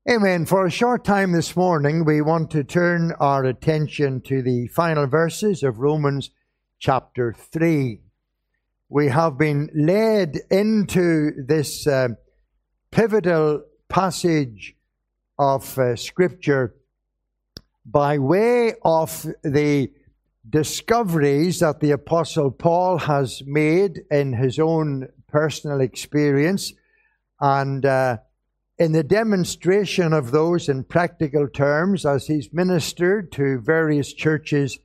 Amen. For a short time this morning, we want to turn our attention to the final verses of Romans chapter 3. We have been led into this pivotal passage of Scripture by way of the discoveries that the Apostle Paul has made in his own personal experience, and in the demonstration of those in practical terms as he's ministered to various churches.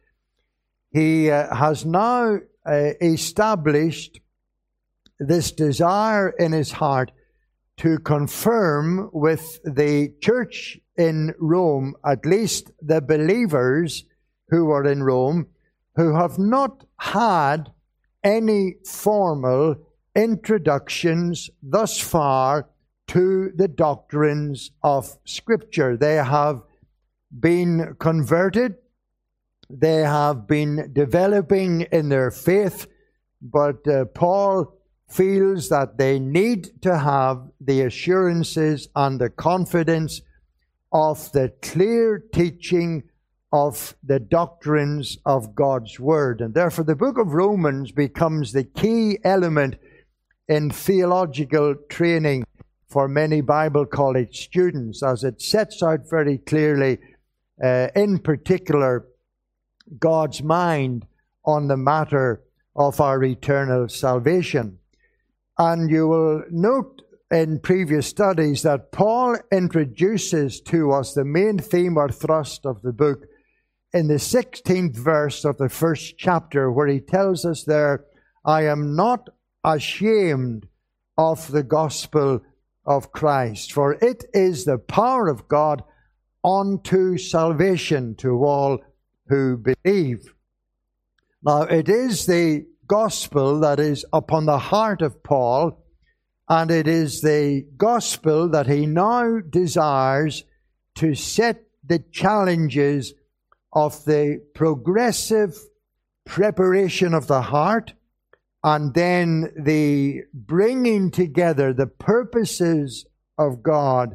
He has now established this desire in his heart to confirm with the church in Rome, at least the believers who are in Rome, who have not had any formal introductions thus far to the doctrines of Scripture. They have been converted, they have been developing in their faith, but Paul feels that they need to have the assurances and the confidence of the clear teaching of the doctrines of God's Word. And therefore the book of Romans becomes the key element in theological training for many Bible college students, as it sets out very clearly, in particular, God's mind on the matter of our eternal salvation. And you will note in previous studies that Paul introduces to us the main theme or thrust of the book in the 16th verse of the first chapter, where he tells us there, "I am not ashamed of the gospel of Christ, for it is the power of God unto salvation to all who believe." Now, it is the gospel that is upon the heart of Paul, and it is the gospel that he now desires to set the challenges of the progressive preparation of the heart, and then the bringing together the purposes of God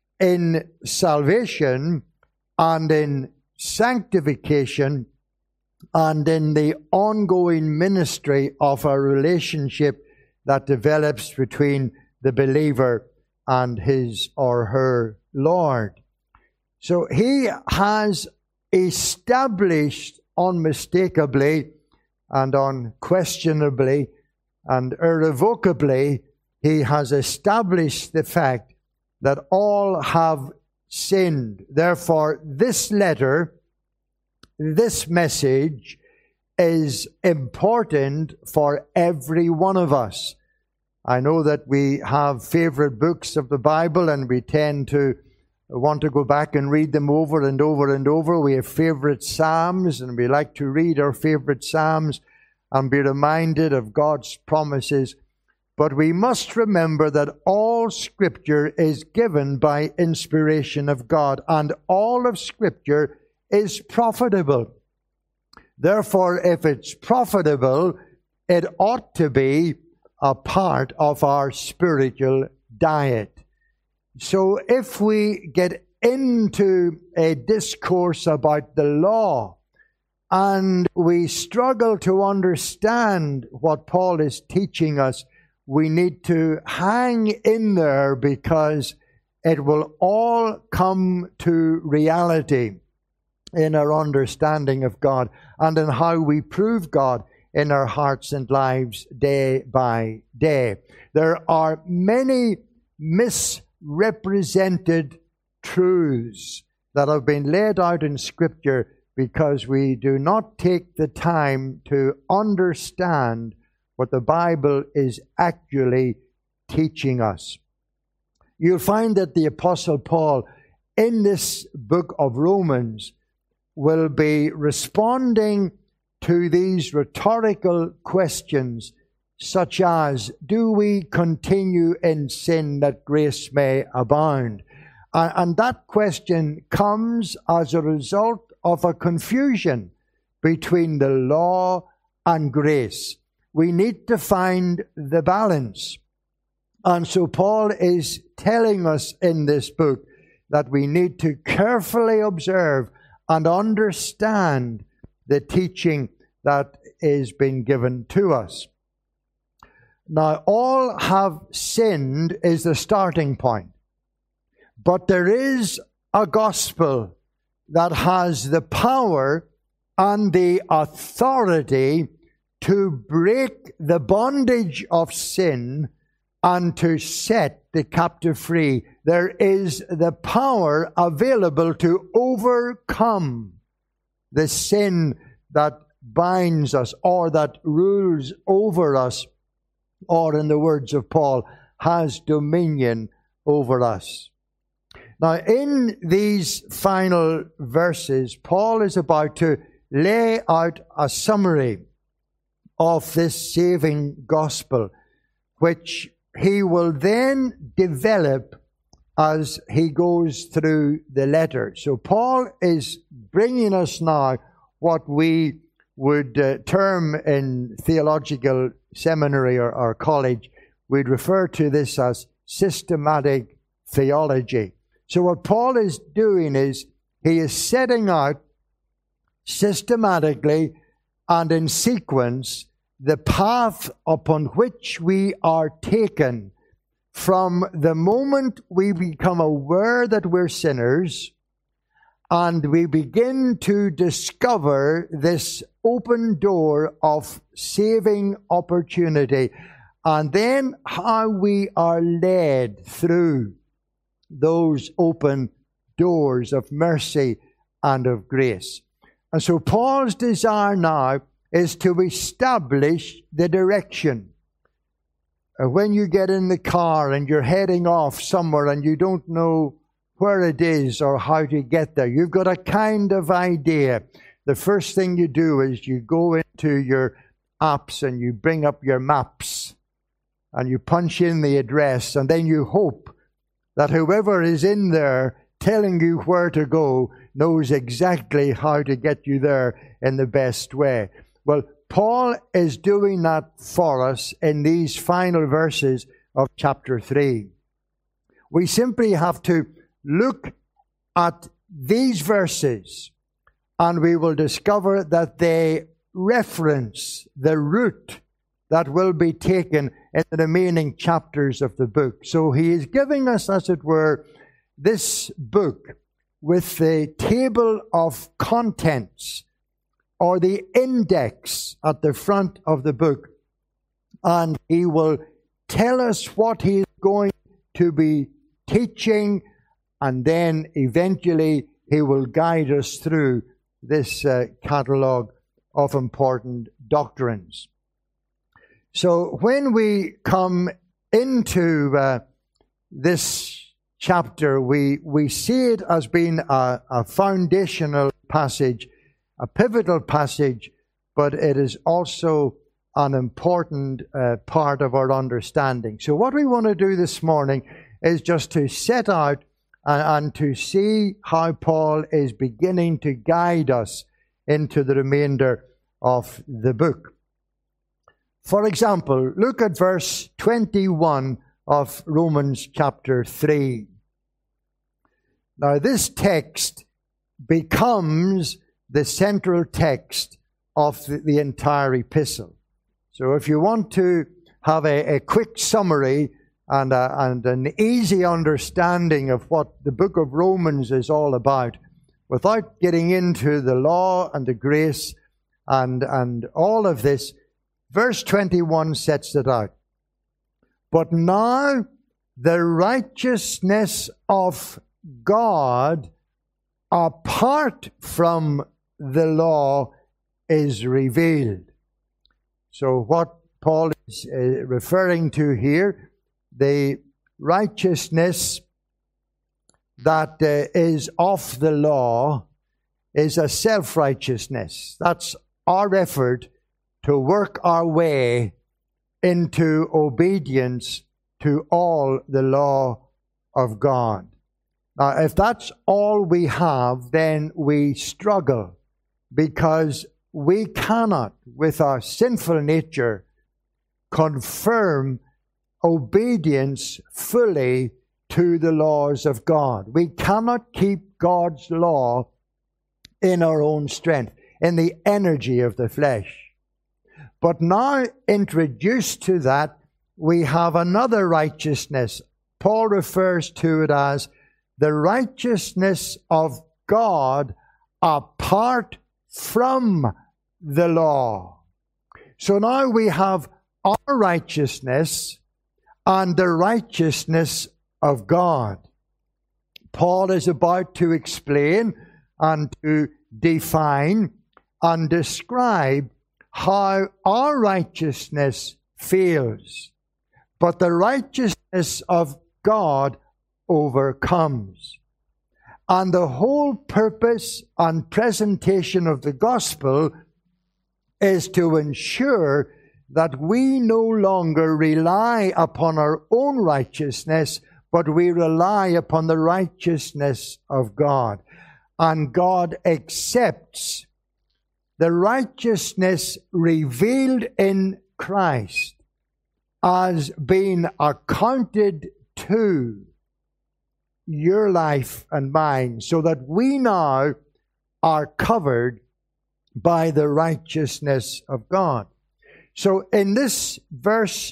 in salvation and in sanctification and in the ongoing ministry of a relationship that develops between the believer and his or her Lord. So he has established unmistakably and unquestionably and irrevocably, he has established the fact that all have sinned. Therefore, this letter, this message, is important for every one of us. I know that we have favorite books of the Bible, and we tend to want to go back and read them over and over and over. We have favorite Psalms, and we like to read our favorite Psalms and be reminded of God's promises. But we must remember that all Scripture is given by inspiration of God, and all of Scripture is profitable. Therefore, if it's profitable, it ought to be a part of our spiritual diet. So if we get into a discourse about the law and we struggle to understand what Paul is teaching us, we need to hang in there, because it will all come to reality in our understanding of God and in how we prove God in our hearts and lives day by day. There are many misrepresented truths that have been laid out in Scripture because we do not take the time to understand what the Bible is actually teaching us. You'll find that the Apostle Paul in this book of Romans will be responding to these rhetorical questions such as, do we continue in sin that grace may abound? And that question comes as a result of a confusion between the law and grace. We need to find the balance. And so Paul is telling us in this book that we need to carefully observe and understand the teaching that is being given to us. Now, all have sinned is the starting point. But there is a gospel that has the power and the authority to break the bondage of sin and to set the captive free. There is the power available to overcome the sin that binds us or that rules over us, or in the words of Paul, has dominion over us. Now, in these final verses, Paul is about to lay out a summary of this saving gospel, which he will then develop as he goes through the letter. So Paul is bringing us now what we would term in theological seminary or college, we'd refer to this as systematic theology. So what Paul is doing is he is setting out systematically and in sequence the path upon which we are taken from the moment we become aware that we're sinners and we begin to discover this open door of saving opportunity, and then how we are led through those open doors of mercy and of grace. And so Paul's desire now is to establish the direction. When you get in the car and you're heading off somewhere and you don't know where it is or how to get there, you've got a kind of idea. The first thing you do is you go into your apps and you bring up your maps and you punch in the address, and then you hope that whoever is in there telling you where to go knows exactly how to get you there in the best way. Well, Paul is doing that for us in these final verses of chapter 3. We simply have to look at these verses and we will discover that they reference the route that will be taken in the remaining chapters of the book. So he is giving us, as it were, this book with the table of contents or the index at the front of the book. And he will tell us what he is going to be teaching, and then eventually he will guide us through this catalogue of important doctrines. So when we come into this chapter, we see it as being a foundational passage, a pivotal passage, but it is also an important part of our understanding. So what we want to do this morning is just to set out and to see how Paul is beginning to guide us into the remainder of the book. For example, look at verse 21 of Romans chapter 3. Now, this text becomes the central text of the entire epistle. So if you want to have a quick summary and an easy understanding of what the book of Romans is all about, without getting into the law and the grace and all of this, verse 21 sets it out. But now the righteousness of God apart from the law is revealed. So what Paul is referring to here, the righteousness that is of the law is a self-righteousness. That's our effort to work our way into obedience to all the law of God. Now, if that's all we have, then we struggle, because we cannot, with our sinful nature, confirm obedience fully to the laws of God. We cannot keep God's law in our own strength, in the energy of the flesh. But now introduced to that, we have another righteousness. Paul refers to it as the righteousness of God apart from the law. So now we have our righteousness and the righteousness of God. Paul is about to explain and to define and describe how our righteousness fails, but the righteousness of God overcomes. And the whole purpose and presentation of the gospel is to ensure that we no longer rely upon our own righteousness, but we rely upon the righteousness of God. And God accepts the righteousness revealed in Christ as being accounted to your life and mine, so that we now are covered by the righteousness of God. So in this verse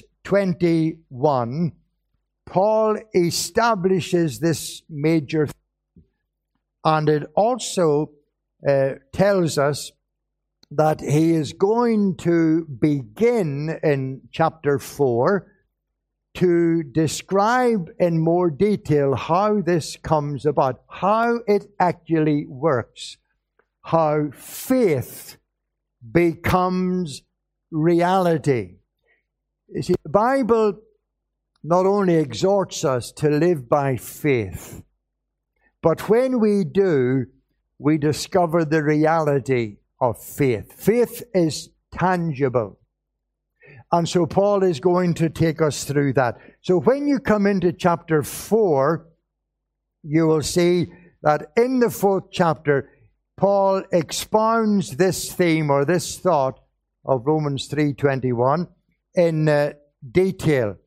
21, Paul establishes this major thing, and it also tells us that he is going to begin in chapter 4 to describe in more detail how this comes about, how it actually works, how faith becomes reality. You see, the Bible not only exhorts us to live by faith, but when we do, we discover the reality of faith. Faith is tangible. And so Paul is going to take us through that. So when you come into chapter 4, you will see that in the 4th chapter, Paul expounds this theme or this thought of Romans 3:21 in detail.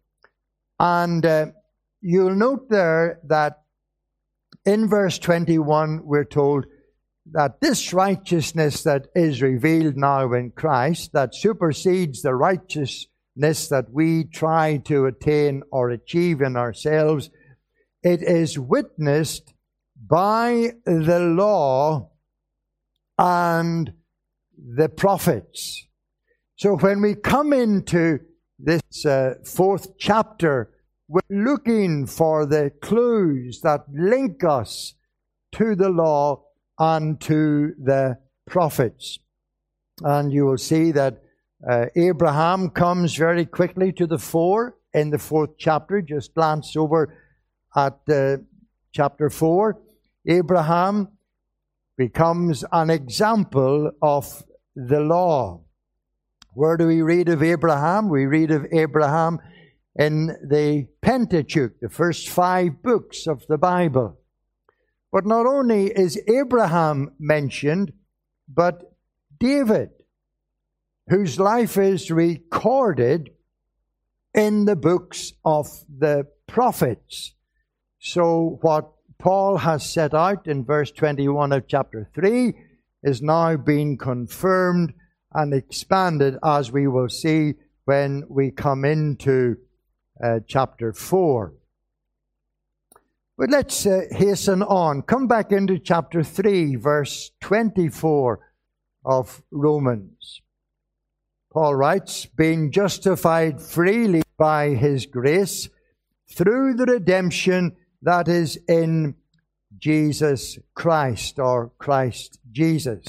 And you'll note there that in verse 21, we're told that this righteousness that is revealed now in Christ, that supersedes the righteousness that we try to attain or achieve in ourselves, it is witnessed by the law and the prophets. So when we come into this 4th chapter, we're looking for the clues that link us to the law and to the prophets. And you will see that Abraham comes very quickly to the fore in the 4th chapter. Just glance over at chapter 4. Abraham becomes an example of the law. Where do we read of Abraham? We read of Abraham in the Pentateuch, the first 5 books of the Bible. But not only is Abraham mentioned, but David, whose life is recorded in the books of the prophets. So what Paul has set out in verse 21 of chapter 3 is now being confirmed and expanded, as we will see when we come into chapter 4. But let's hasten on. Come back into chapter 3, verse 24 of Romans. Paul writes, being justified freely by his grace through the redemption that is in Jesus Christ, or Christ Jesus.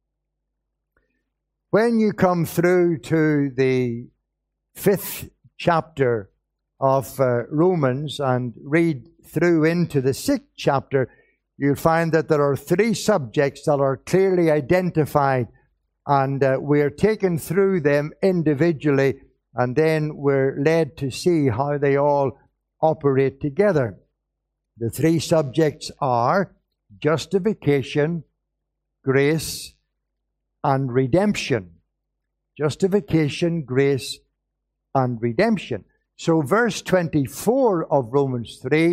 When you come through to the 5th chapter of Romans and read through into the 6th chapter, you'll find that there are 3 subjects that are clearly identified, and we're taken through them individually, and then we're led to see how they all operate together. The 3 subjects are justification, grace, and redemption. Justification, grace, and redemption. So verse 24 of Romans 3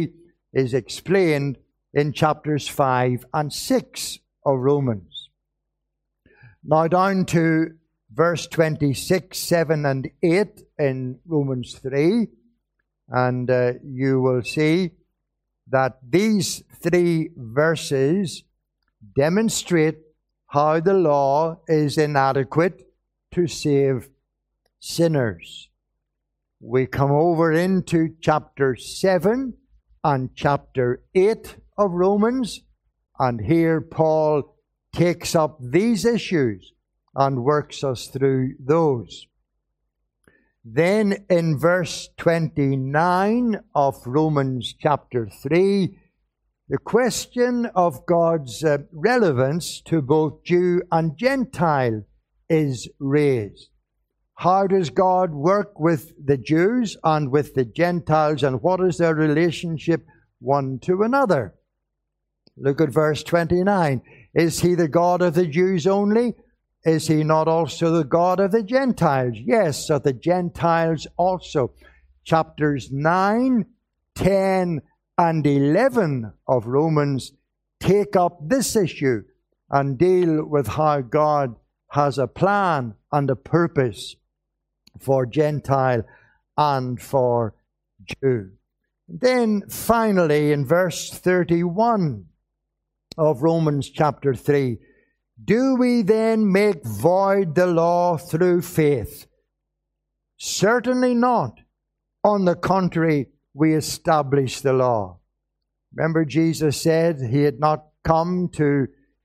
is explained in chapters 5 and 6 of Romans. Now down to verse 26, 7 and 8 in Romans 3, and you will see that these three verses demonstrate how the law is inadequate to save sinners. We come over into chapter 7 and chapter 8 of Romans, and here Paul takes up these issues and works us through those. Then in verse 29 of Romans chapter 3, the question of God's relevance to both Jew and Gentile is raised. How does God work with the Jews and with the Gentiles, and what is their relationship one to another? Look at verse 29. Is he the God of the Jews only? Is he not also the God of the Gentiles? Yes, of the Gentiles also. Chapters 9, 10, and 11 of Romans take up this issue and deal with how God has a plan and a purpose for Gentile and for Jew. Then finally in verse 31 of Romans chapter 3, do we then make void the law through faith? Certainly not. On the contrary, we establish the law. Remember, Jesus said he had not come to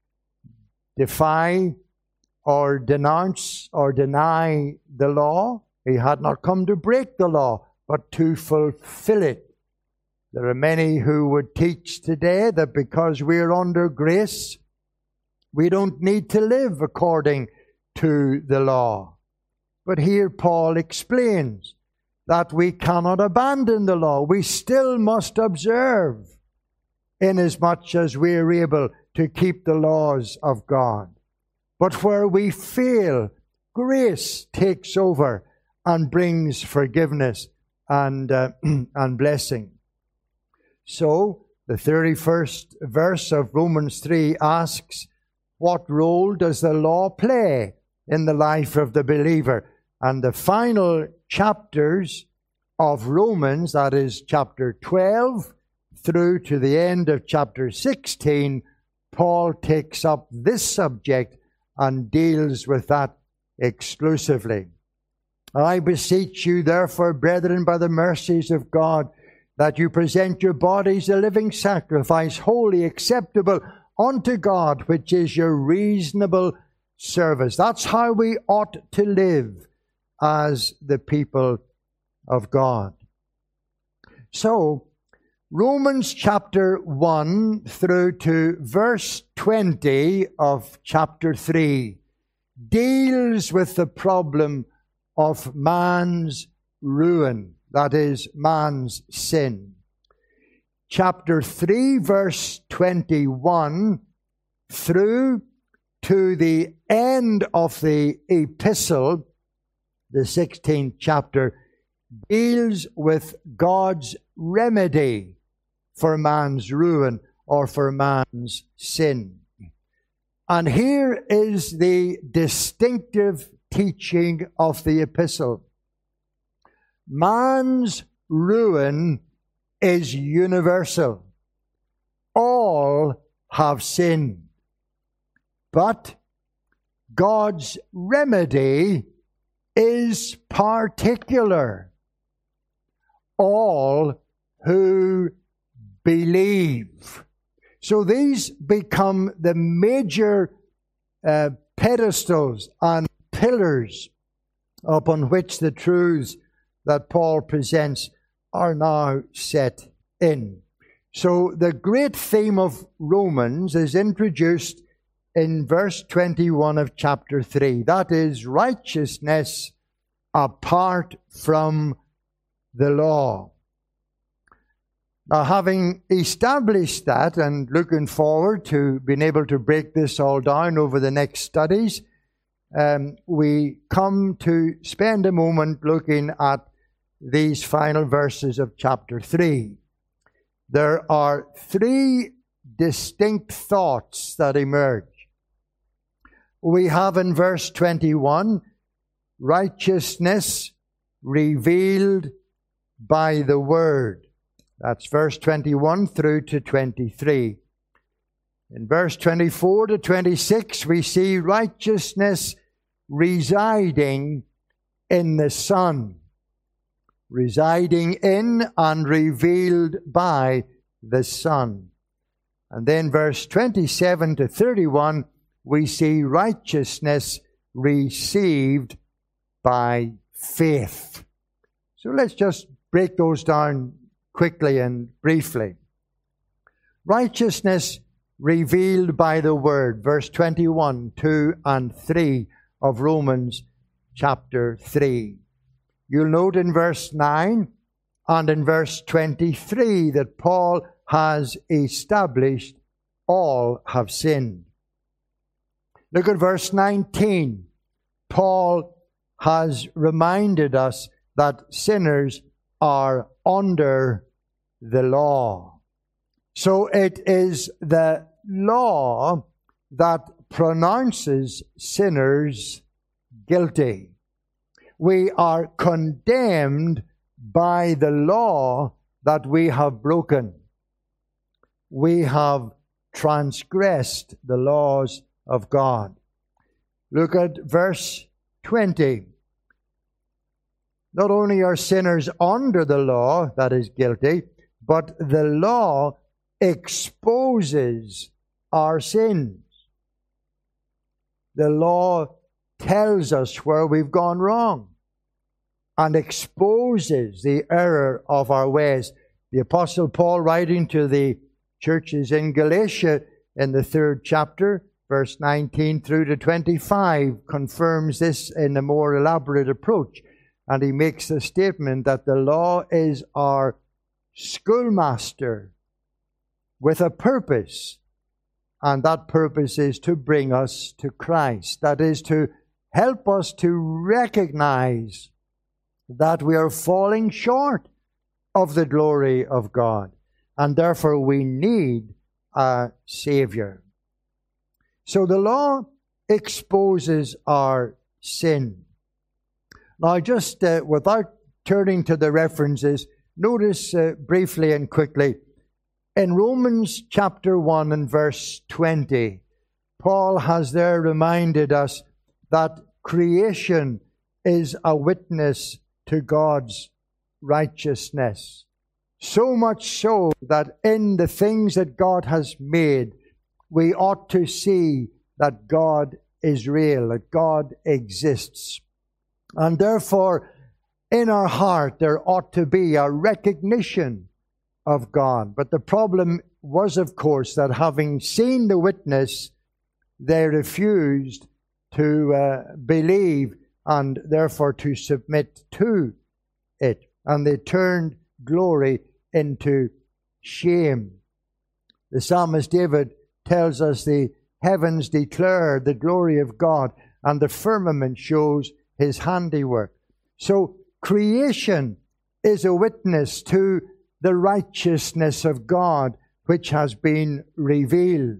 defy or denounce or deny the law. He had not come to break the law, but to fulfill it. There are many who would teach today that because we're under grace, we don't need to live according to the law. But here Paul explains that we cannot abandon the law. We still must observe, inasmuch as we are able to keep the laws of God. But where we fail, grace takes over and brings forgiveness and blessing. So, the 31st verse of Romans 3 asks, what role does the law play in the life of the believer? And the final chapters of Romans, that is chapter 12 through to the end of chapter 16, Paul takes up this subject and deals with that exclusively. I beseech you, therefore, brethren, by the mercies of God, that you present your bodies a living sacrifice, holy, acceptable unto God, which is your reasonable service. That's how we ought to live as the people of God. So, Romans chapter 1 through to verse 20 of chapter 3 deals with the problem of man's ruin, that is, man's sin. Chapter 3, verse 21 through to the end of the epistle, the 16th chapter, deals with God's remedy for man's ruin or for man's sin. And here is the distinctive teaching of the epistle. Man's ruin is universal. All have sinned. But God's remedy is particular. All who believe. So these become the major pedestals and pillars upon which the truths that Paul presents are now set in. So the great theme of Romans is introduced in verse 21 of chapter 3. That is righteousness apart from the law. Now, having established that and looking forward to being able to break this all down over the next studies, we come to spend a moment looking at these final verses of chapter 3. there are three distinct thoughts that emerge. We have in verse 21, righteousness revealed by the word. That's verse 21 through to 23. In verse 24 to 26, we see righteousness residing in the Son, residing in and revealed by the Son. And then verse 27 to 31, we see righteousness received by faith. So let's just break those down quickly and briefly. Righteousness revealed by the word, verse 21, 2 and 3 of Romans chapter 3. You'll note in verse 9 and in verse 23 that Paul has established all have sinned. Look at verse 19. Paul has reminded us that sinners are under the law. So it is the law that pronounces sinners guilty. We are condemned by the law that we have broken. We have transgressed the laws of God. Look at verse 20. Not only are sinners under the law, that is guilty, but the law exposes our sins. The law tells us where we've gone wrong and exposes the error of our ways. The Apostle Paul, writing to the churches in Galatia in the 3rd chapter, verse 19 through to 25, confirms this in a more elaborate approach. And he makes the statement that the law is our schoolmaster with a purpose. And that purpose is to bring us to Christ. That is to help us to recognize that we are falling short of the glory of God. And therefore we need a Savior. So the law exposes our sin. Now just without turning to the references, notice briefly and quickly, in Romans chapter 1 and verse 20, Paul has there reminded us that creation is a witness to God's righteousness. So much so that in the things that God has made, we ought to see that God is real, that God exists. And therefore, in our heart, there ought to be a recognition of God. But the problem was, of course, that having seen the witness, they refused to believe and therefore to submit to it. And they turned glory into shame. The psalmist David tells us the heavens declare the glory of God and the firmament shows his handiwork. So creation is a witness to the righteousness of God which has been revealed.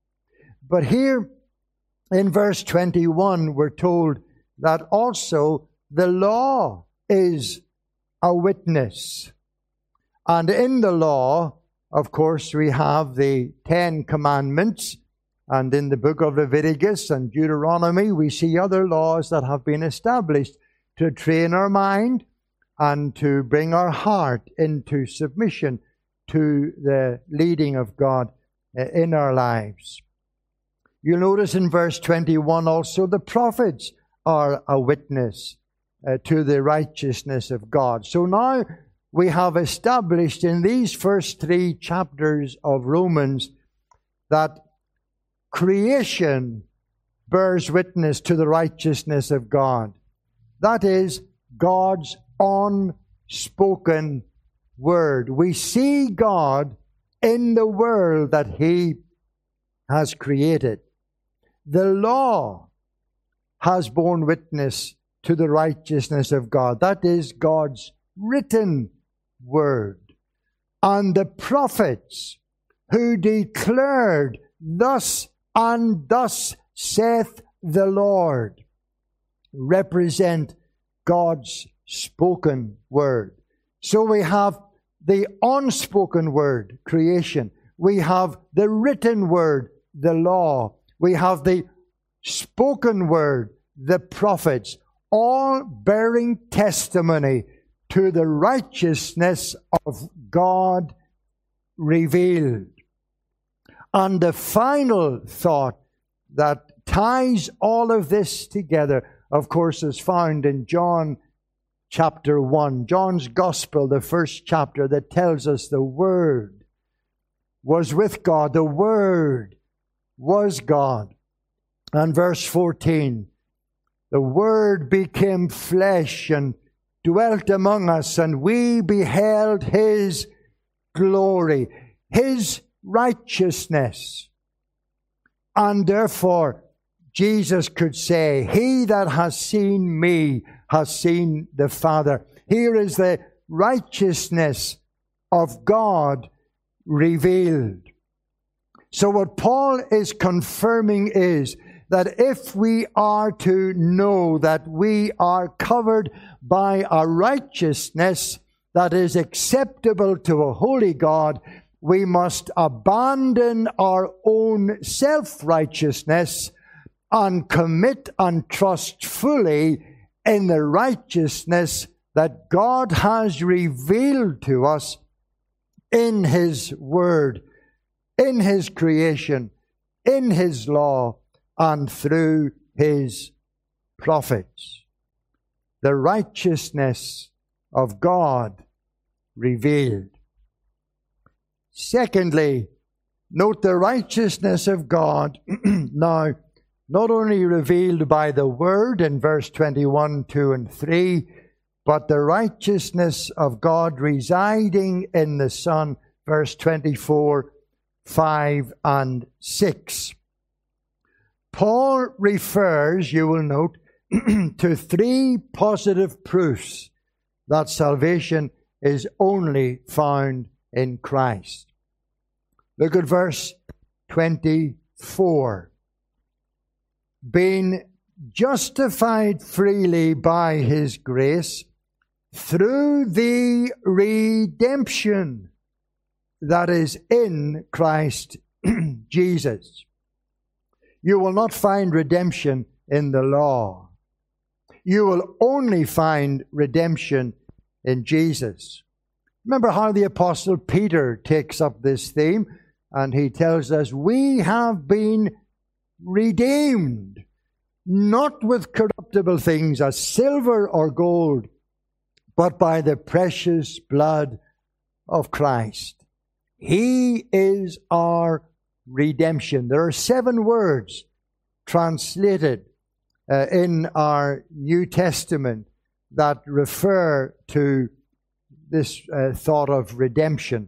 But here in verse 21 we're told that also the law is a witness. And in the law, of course, we have the 10 Commandments. And in the book of Leviticus and Deuteronomy, we see other laws that have been established to train our mind and to bring our heart into submission to the leading of God in our lives. You'll notice in verse 21 also the prophets are a witness to the righteousness of God. So now we have established in these first 3 chapters of Romans that creation bears witness to the righteousness of God. That is God's unspoken word. We see God in the world that He has created. The law has borne witness to the righteousness of God. That is God's written word. and the prophets who declared, thus and thus saith the Lord, represent God's spoken word. So we have the unspoken word, creation. We have the written word, the law. We have the spoken word, the prophets, all bearing testimony to the righteousness of God revealed. And the final thought that ties all of this together, of course, is found in John chapter 1. John's Gospel, the first chapter, that tells us the Word was with God. The Word was God. And verse 14, the Word became flesh and dwelt among us, and we beheld His glory, His righteousness. And therefore, Jesus could say, he that has seen me has seen the Father. Here is the righteousness of God revealed. So what Paul is confirming is that if we are to know that we are covered by a righteousness that is acceptable to a holy God, we must abandon our own self-righteousness and commit and trust fully in the righteousness that God has revealed to us in His Word, in His creation, in His law, and through His prophets. The righteousness of God revealed. Secondly, note the righteousness of God now not only revealed by the Word in verse 21, 2, and 3, but the righteousness of God residing in the Son, verse 24, 5, and 6. Paul refers, you will note, to three positive proofs that salvation is only found in Christ. Look at verse 24. Being justified freely by His grace through the redemption that is in Christ Jesus. You will not find redemption in the law. You will only find redemption in Jesus. Remember how the Apostle Peter takes up this theme, and he tells us, we have been redeemed, not with corruptible things as silver or gold, but by the precious blood of Christ. He is our redemption. There are 7 words translated in our New Testament that refer to this thought of redemption.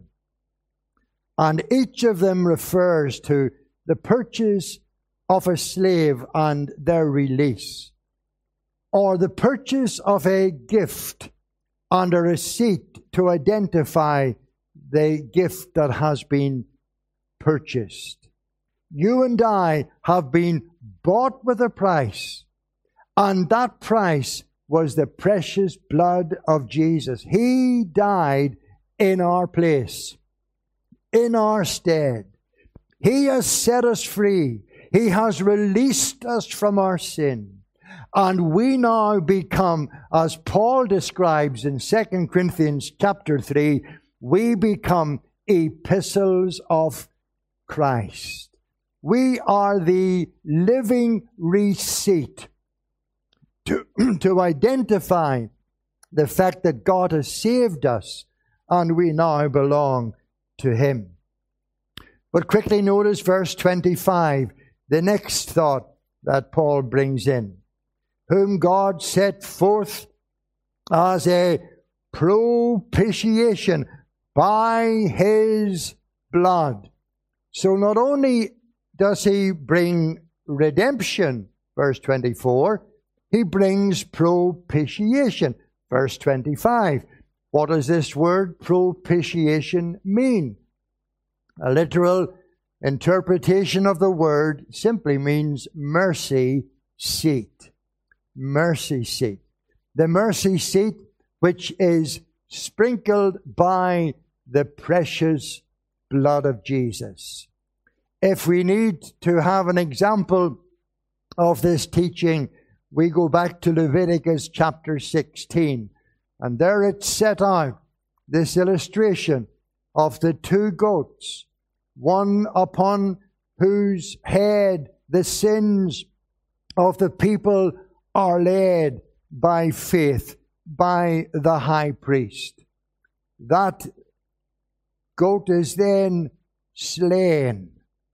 And each of them refers to the purchase of a slave and their release, or the purchase of a gift and a receipt to identify the gift that has been purchased. You and I have been bought with a price, and that price was the precious blood of Jesus. He died in our place, in our stead. He has set us free. He has released us from our sin. And we now become, as Paul describes in 2 Corinthians chapter 3, we become epistles of Christ. We are the living receipt to identify the fact that God has saved us and we now belong to Him. But quickly notice verse 25, the next thought that Paul brings in. Whom God set forth as a propitiation by His blood. So not only does He bring redemption, verse 24, He brings propitiation, verse 25. What does this word propitiation mean? A literal interpretation of the word simply means mercy seat. Mercy seat. The mercy seat which is sprinkled by the precious blood of Jesus. If we need to have an example of this teaching, we go back to Leviticus chapter 16. And there it's set out, this illustration of the two goats, one upon whose head the sins of the people are laid by faith, by the high priest. That goat is then slain,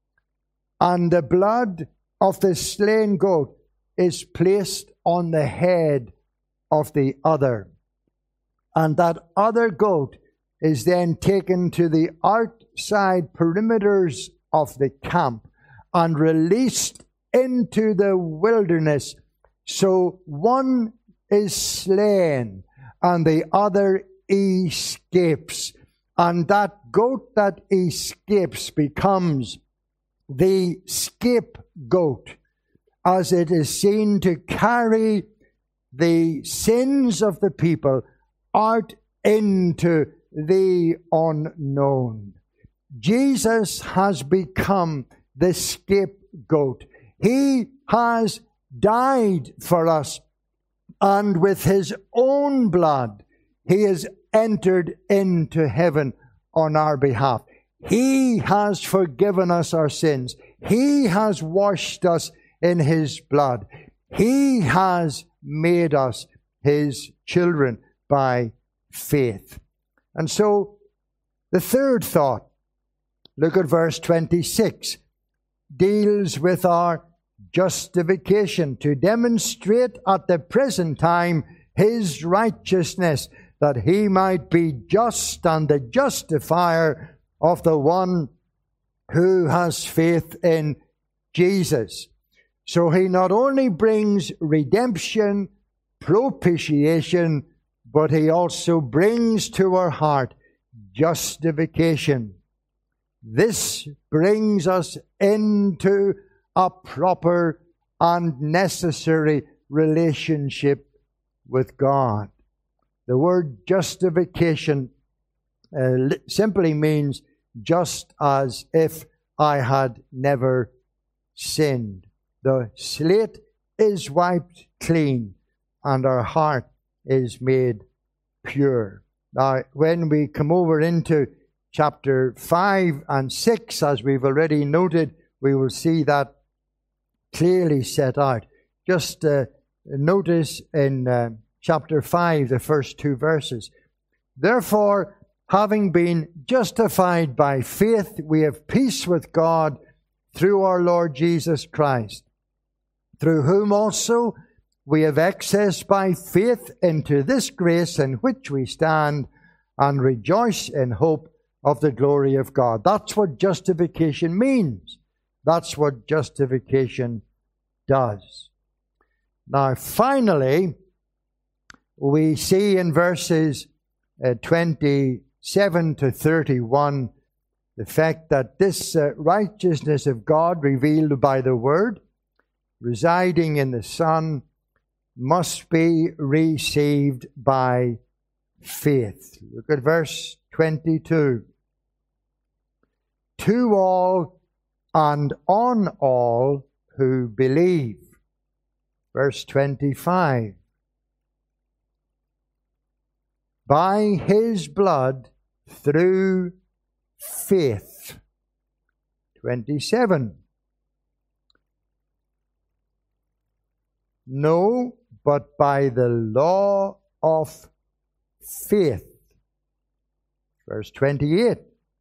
and the blood of the slain goat is placed on the head of the other. And that other goat is then taken to the outside perimeters of the camp and released into the wilderness. So one is slain and the other escapes. And that goat that escapes becomes the scapegoat, as it is seen to carry the sins of the people out into the unknown. Jesus has become the scapegoat. He has died for us, and with his own blood, he has entered into heaven on our behalf. He has forgiven us our sins. He has washed us in his blood. He has made us his children by faith. And so the third thought, look at verse 26, deals with our justification, to demonstrate at the present time his righteousness, that he might be just and the justifier of the one who has faith in Jesus. So he not only brings redemption, propitiation, but he also brings to our heart justification. This brings us into a proper and necessary relationship with God. The word justification simply means just as if I had never sinned. The slate is wiped clean and our heart is made pure. Now, when we come over into chapter 5 and 6, as we've already noted, we will see that clearly set out. Just notice in chapter 5, the first two verses. Therefore, having been justified by faith, we have peace with God through our Lord Jesus Christ, through whom also we have access by faith into this grace in which we stand and rejoice in hope of the glory of God. That's what justification means. That's what justification does. Now, finally, we see in verses 27 to 31 the fact that this righteousness of God revealed by the Word, residing in the Son, must be received by faith. Look at verse 22. To all and on all who believe. Verse 25. By his blood through faith. 27. No, but by the law of faith. Verse 28.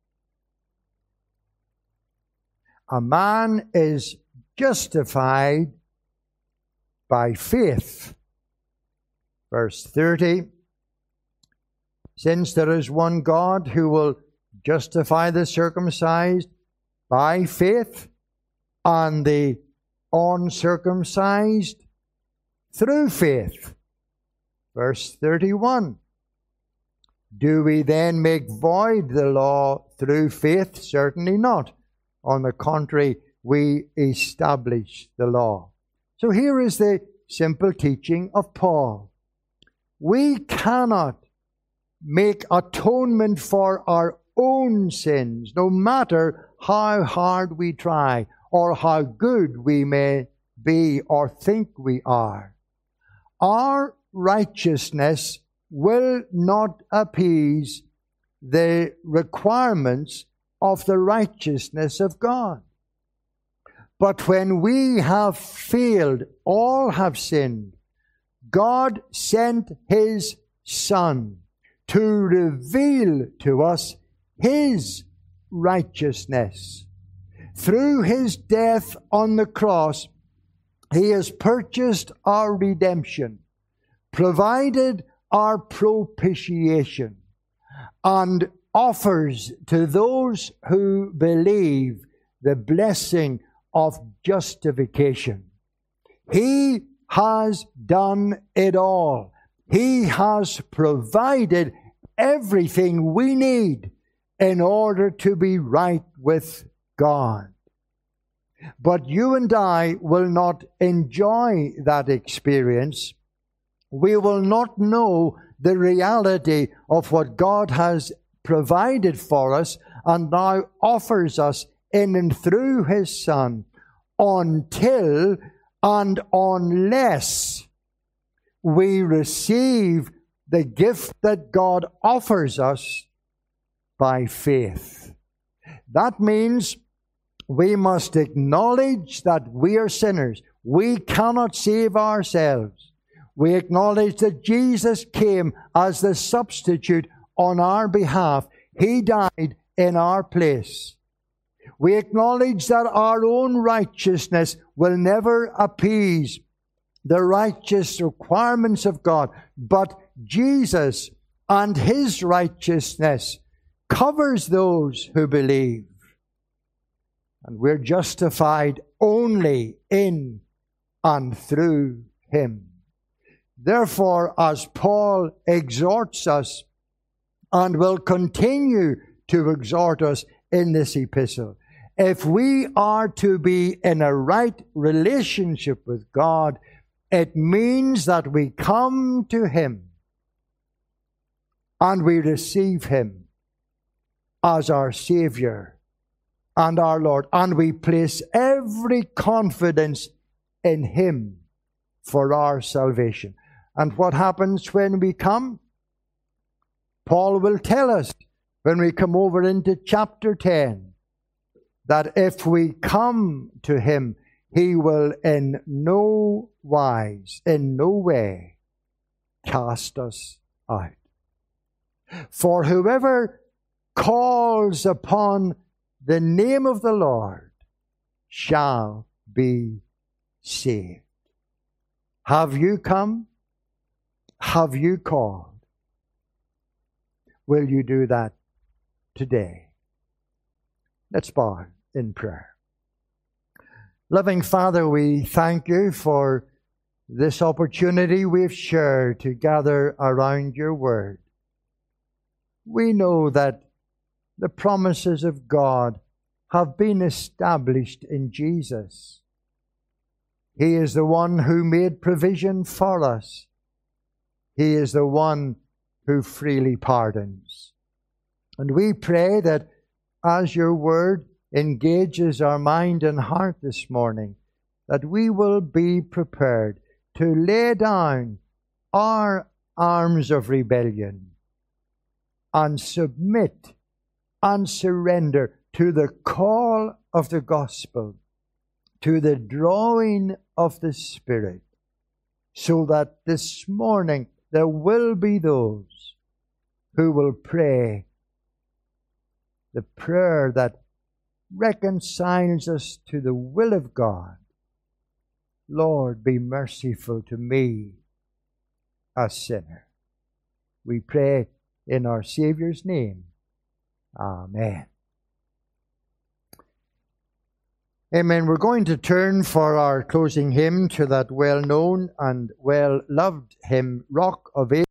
A man is justified by faith. Verse 30. Since there is one God who will justify the circumcised by faith and the uncircumcised through faith. Verse 31. Do we then make void the law through faith? Certainly not. On the contrary, we establish the law. So here is the simple teaching of Paul. We cannot make atonement for our own sins, no matter how hard we try or how good we may be or think we are. Our righteousness will not appease the requirements of the righteousness of God. But when we have failed, all have sinned, God sent His Son to reveal to us His righteousness. Through His death on the cross, He has purchased our redemption, provided our propitiation, and offers to those who believe the blessing of justification. He has done it all. He has provided everything we need in order to be right with God. But you and I will not enjoy that experience. We will not know the reality of what God has provided for us and now offers us in and through His Son until and unless we receive the gift that God offers us by faith. That means we must acknowledge that we are sinners. We cannot save ourselves. We acknowledge that Jesus came as the substitute on our behalf. He died in our place. We acknowledge that our own righteousness will never appease the righteous requirements of God, but Jesus and His righteousness covers those who believe. And we're justified only in and through Him. Therefore, as Paul exhorts us and will continue to exhort us in this epistle, if we are to be in a right relationship with God, it means that we come to Him and we receive Him as our Savior and our Lord, and we place every confidence in Him for our salvation. And what happens when we come? Paul will tell us when we come over into chapter 10 that if we come to Him, He will in no wise, in no way, cast us out. For whoever calls upon the name of the Lord shall be saved. Have you come? Have you called? Will you do that today? Let's bow in prayer. Loving Father, we thank You for this opportunity we've shared to gather around Your Word. We know that the promises of God have been established in Jesus. He is the one who made provision for us. He is the one who freely pardons. And we pray that as Your Word engages our mind and heart this morning, that we will be prepared to lay down our arms of rebellion and submit and surrender to the call of the gospel, to the drawing of the Spirit, so that this morning there will be those who will pray the prayer that reconciles us to the will of God. Lord, be merciful to me, a sinner. We pray in our Savior's name. Amen. Amen. We're going to turn for our closing hymn to that well-known and well-loved hymn, Rock of Ages.